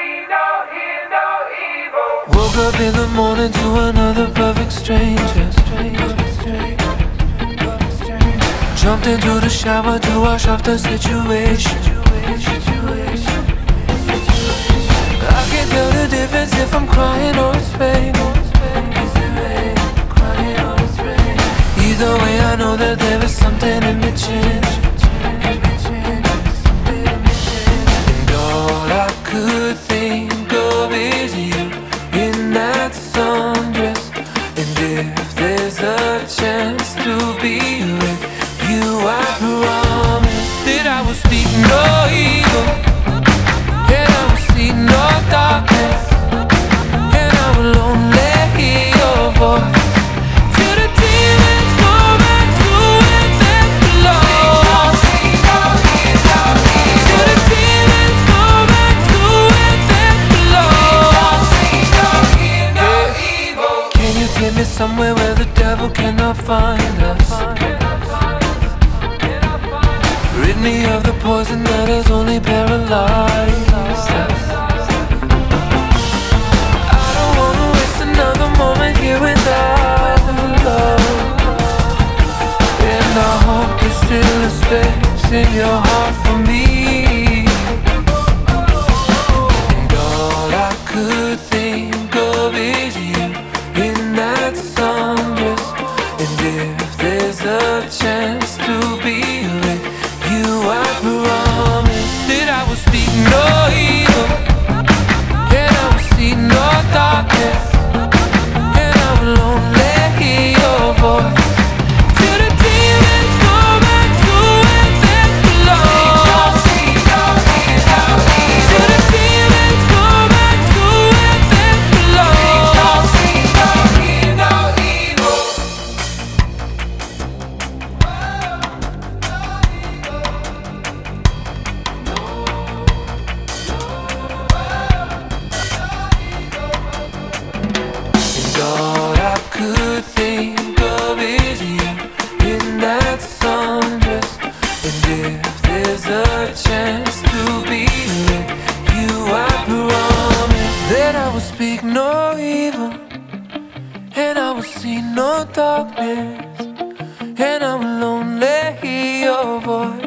Woke up in the morning to another perfect stranger. Jumped into the shower to wash off the situation. I can't tell the difference if I'm crying or it's rain. Either way, I know that there is something in between. And all I could think of is you in that sundress. And if there's a chance to be with you, I promise that I will speak no evil, and I will see no darkness, and I will only hear your voice. Till the demons go back to where they belong. Till the demons go back to where they belong. Can you take me somewhere where the devil cannot find us? Rid me of the poison that has only paralyzed us. I don't wanna waste another moment here without love. And I hope there's still a space in your heart for me. And all I could think of is you in that sundress. And if there's a chance to be with you, I promise that I will speak no evil, and I will see no darkness, and I will only hear your voice. Till the demons go back to where they belong. Till the demons go back to where they belong. And all I could think of is you in that sundress. And if there's a chance to be with you, I promise that I will speak no evil, and I will see no darkness, and I will only hear your voice.